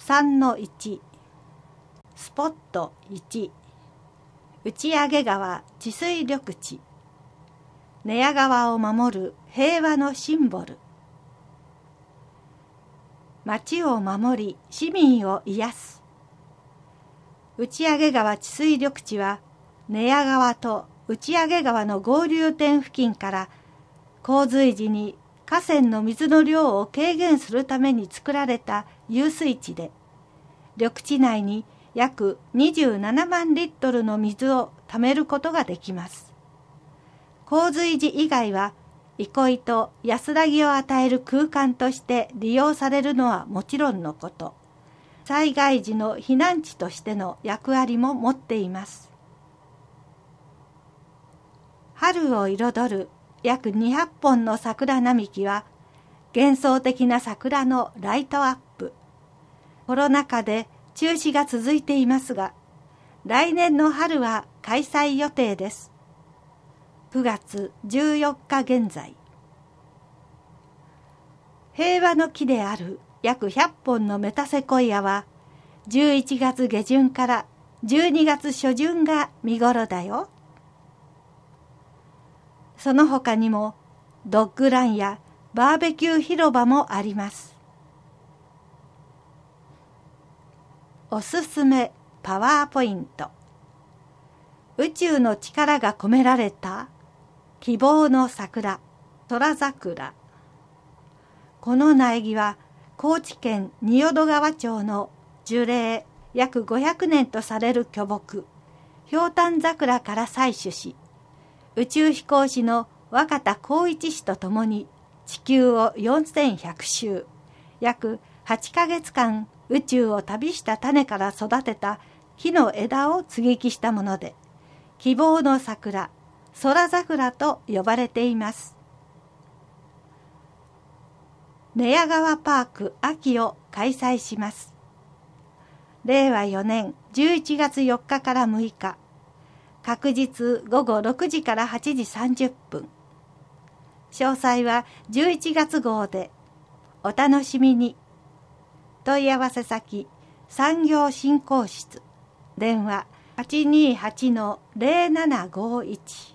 3-1、スポット1、打上川治水緑地、寝屋川を守る平和のシンボル。町を守り市民を癒す。打上川治水緑地は寝屋川と打上川の合流点付近から洪水時に河川の水の量を軽減するために作られた遊水地で、緑地内に約27万リットルの水を貯めることができます。洪水時以外は憩いと安らぎを与える空間として利用されるのはもちろんのこと、災害時の避難地としての役割も持っています。春を彩る約200本の桜並木は幻想的な桜のライトアップ。コロナ禍で中止が続いていますが、来年の春は開催予定です。9月14日現在。平和の木である約100本のメタセコイアは11月下旬から12月初旬が見頃だよ。その他にもドッグランやバーベキュー広場もあります。おすすめパワーポイント。宇宙の力が込められた希望の桜、空桜。この苗木は高知県仁淀川町の樹齢約500年とされる巨木、ひょうたん桜から採取し、宇宙飛行士の若田光一氏と共に地球を4100周、約8ヶ月間宇宙を旅した種から育てた木の枝を接ぎ木したもので、希望の桜、空桜と呼ばれています。寝屋川パーク秋を開催します。令和4年11月4日から6日、確日午後6時から8時30分。詳細は11月号で。お楽しみに。問い合わせ先、産業振興室。電話 828-0751。